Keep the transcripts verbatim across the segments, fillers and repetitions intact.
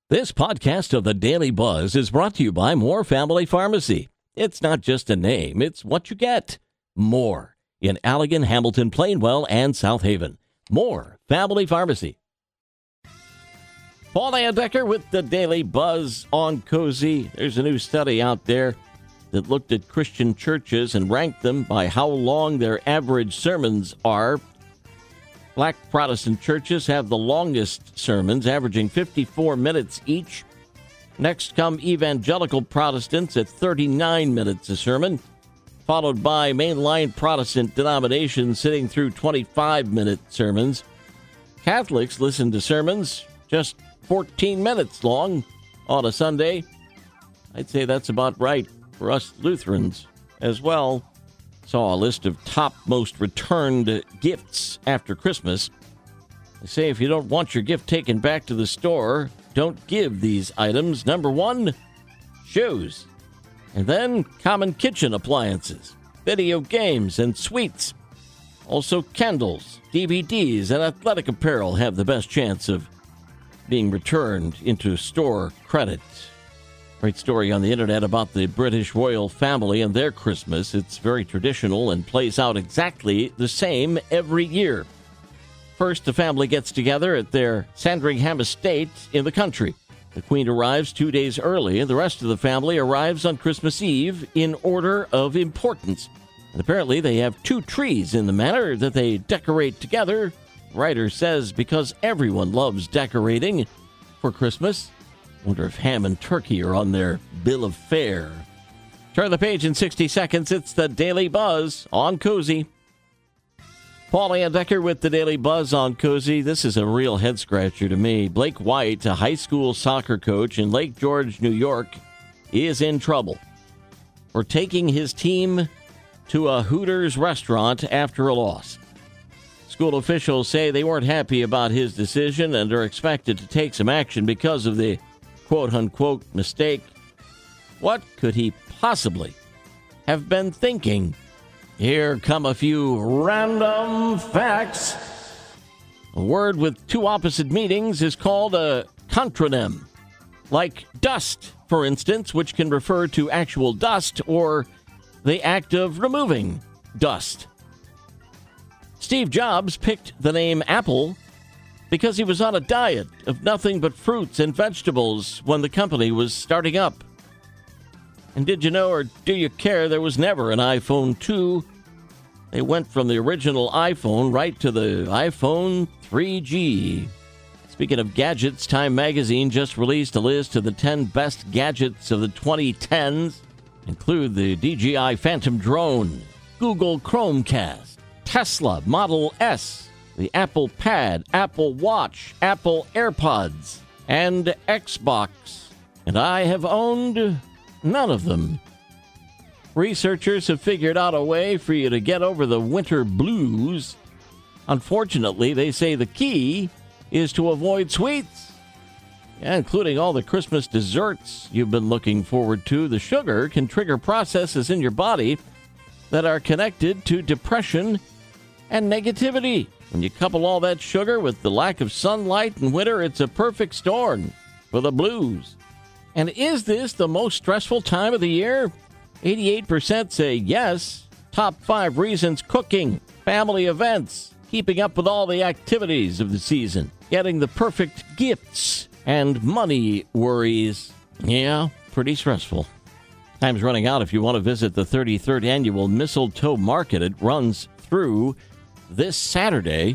This podcast of the Daily Buzz is brought to you by Moore Family Pharmacy. It's not just a name, it's what you get. More in Allegan, Hamilton, Plainwell, and South Haven. Moore Family Pharmacy. Paul Landecker with the Daily Buzz on Cozy. There's a new study out there that looked at Christian churches and ranked them by how long their average sermons are. Black Protestant churches have the longest sermons, averaging fifty-four minutes each. Next come evangelical Protestants at thirty-nine minutes a sermon, followed by mainline Protestant denominations sitting through twenty-five minute sermons. Catholics listen to sermons just fourteen minutes long on a Sunday. I'd say that's about right for us Lutherans as well. Saw a list of top most returned gifts after Christmas. They say if you don't want your gift taken back to the store, don't give these items. Number one, shoes. And then common kitchen appliances, video games, and sweets. Also candles, D V Ds, and athletic apparel have the best chance of being returned into store credit. Great story on the internet about the British royal family and their Christmas. It's very traditional and plays out exactly the same every year. First, the family gets together at their Sandringham estate in the country. The Queen arrives two days early, and the rest of the family arrives on Christmas Eve in order of importance. And apparently they have two trees in the manor that they decorate together. The writer says because everyone loves decorating for Christmas. Wonder if ham and turkey are on their bill of fare. Turn the page in sixty seconds. It's the Daily Buzz on Cozy. Paul Landecker with the Daily Buzz on Cozy. This is a real head-scratcher to me. Blake White, a high school soccer coach in Lake George, New York, is in trouble for taking his team to a Hooters restaurant after a loss. School officials say they weren't happy about his decision and are expected to take some action because of the quote-unquote mistake. What could he possibly have been thinking? Here come a few random facts. A word with two opposite meanings is called a contronym. Like dust, for instance, which can refer to actual dust or the act of removing dust. Steve Jobs picked the name Apple because he was on a diet of nothing but fruits and vegetables when the company was starting up. And did you know, or do you care, there was never an iPhone two. They went from the original iPhone right to the iPhone three G. Speaking of gadgets, Time magazine just released a list of the ten best gadgets of the twenty tens. Include the D J I Phantom drone, Google Chromecast, Tesla Model S, the Apple Pad, Apple Watch, Apple AirPods, and Xbox. And I have owned none of them. Researchers have figured out a way for you to get over the winter blues. Unfortunately, they say the key is to avoid sweets, yeah, including all the Christmas desserts you've been looking forward to. The sugar can trigger processes in your body that are connected to depression and negativity. When you couple all that sugar with the lack of sunlight in winter, it's a perfect storm for the blues. And is this the most stressful time of the year? eighty-eight percent say yes. Top five reasons: cooking, family events, keeping up with all the activities of the season, getting the perfect gifts, and money worries. Yeah, pretty stressful. Time's running out if you want to visit the thirty-third Annual Mistletoe Market. It runs through this Saturday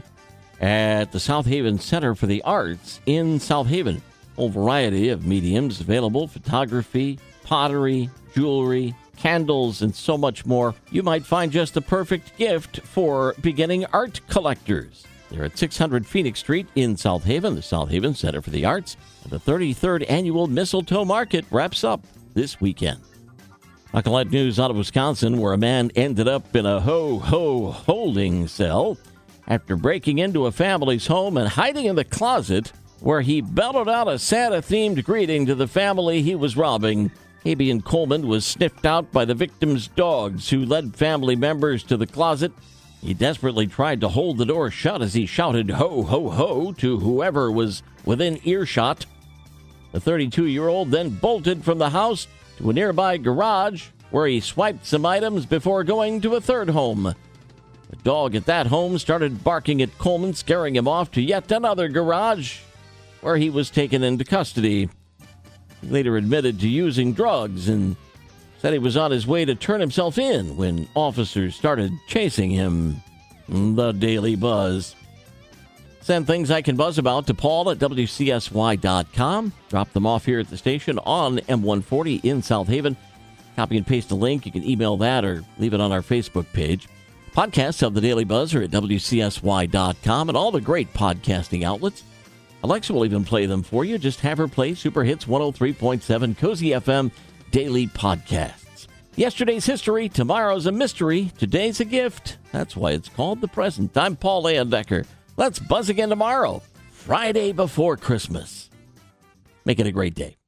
at the South Haven Center for the Arts in South Haven. Whole variety of mediums available: photography, pottery, jewelry, candles, and so much more. You might find just the perfect gift for beginning art collectors. They're at six hundred Phoenix Street in South Haven, the South Haven Center for the Arts. And the thirty-third Annual Mistletoe Market wraps up this weekend. Nicolette news out of Wisconsin, where a man ended up in a ho-ho holding cell after breaking into a family's home and hiding in the closet, where he bellowed out a Santa-themed greeting to the family he was robbing. Fabian Coleman was sniffed out by the victim's dogs, who led family members to the closet. He desperately tried to hold the door shut as he shouted ho, ho, ho to whoever was within earshot. The thirty-two-year-old then bolted from the house to a nearby garage where he swiped some items before going to a third home. The dog at that home started barking at Coleman, scaring him off to yet another garage where he was taken into custody. He later admitted to using drugs and said he was on his way to turn himself in when officers started chasing him. The Daily Buzz. Send things I can buzz about to Paul at W C S Y dot com. Drop them off here at the station on M one forty in South Haven. Copy and paste a link. You can email that or leave it on our Facebook page. Podcasts of the Daily Buzz are at W C S Y dot com and all the great podcasting outlets. Alexa will even play them for you. Just have her play Super Hits one oh three point seven Cozy F M Daily Podcasts. Yesterday's history, tomorrow's a mystery, today's a gift. That's why it's called the present. I'm Paul Landecker. Let's buzz again tomorrow, Friday before Christmas. Make it a great day.